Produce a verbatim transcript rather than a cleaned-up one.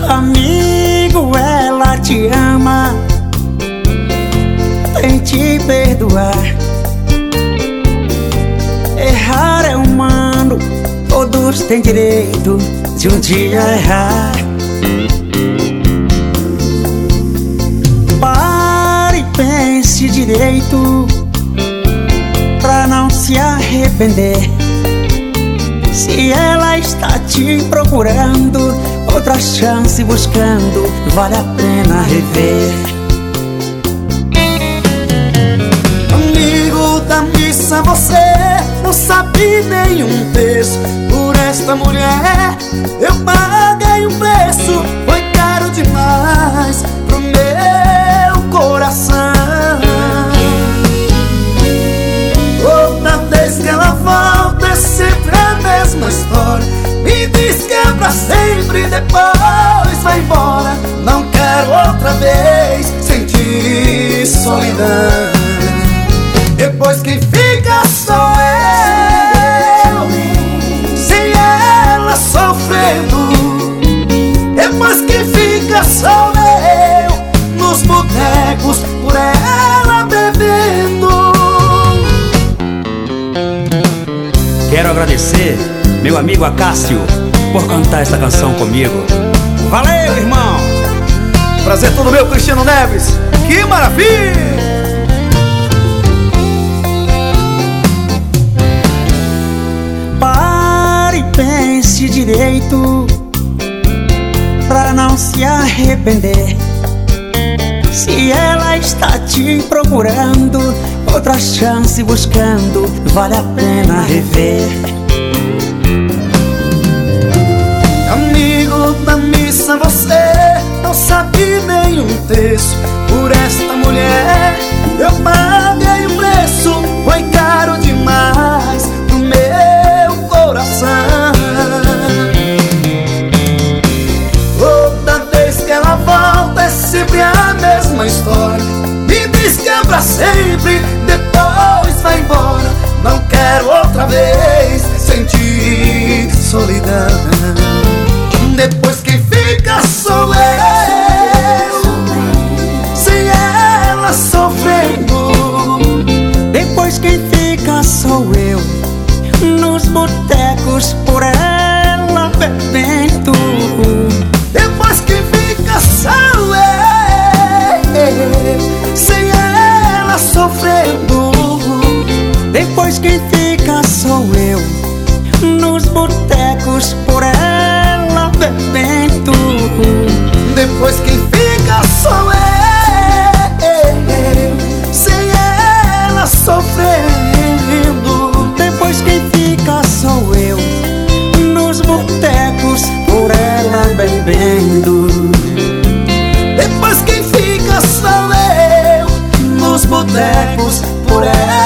Amigo, ela te ama, tente perdoar. Errar é humano, todos têm direito de um dia errar. Pare e pense direito pra não se arrepender. Se ela está te procurando, outra chance buscando, vale a pena rever. Amigo da missa, você não sabe nenhum preço por esta mulher. Eu paguei um preço, foi caro demais pro meu coração. Outra vez que ela volta é sempre a mesma história. Me diz que é pra sempre, depois vai embora. Não quero outra vez sentir solidão. Depois quem fica sou eu, sem ela sofrendo. Depois quem fica sou eu, nos botecos por ela bebendo. Quero agradecer meu amigo Acácio por cantar esta canção comigo. Valeu, irmão! Prazer todo meu, Cristiano Neves. Que maravilha! Pare e pense direito pra não se arrepender. Se ela está te procurando, outra chance buscando, vale a pena rever. Amigo da missa, você não sabe nenhum preço por esta mulher. Eu paguei o preço, foi caro demais pro meu coração. Toda vez que ela volta é sempre a mesma história. Me diz que é pra sempre, depois vai embora. Não quero outra vez sentir solidão. Depois quem fica sou eu, sem ela sofrendo. Depois quem fica sou eu, nos botecos por ela bebendo. Depois quem fica sou eu, sem ela sofrendo. Depois quem fica sou eu, nos botecos por ela bebendo. Depois quem fica sou eu, sem ela sofrendo. Depois quem fica sou eu, nos botecos por ela bebendo. Depois quem fica sou eu, nos botecos por ela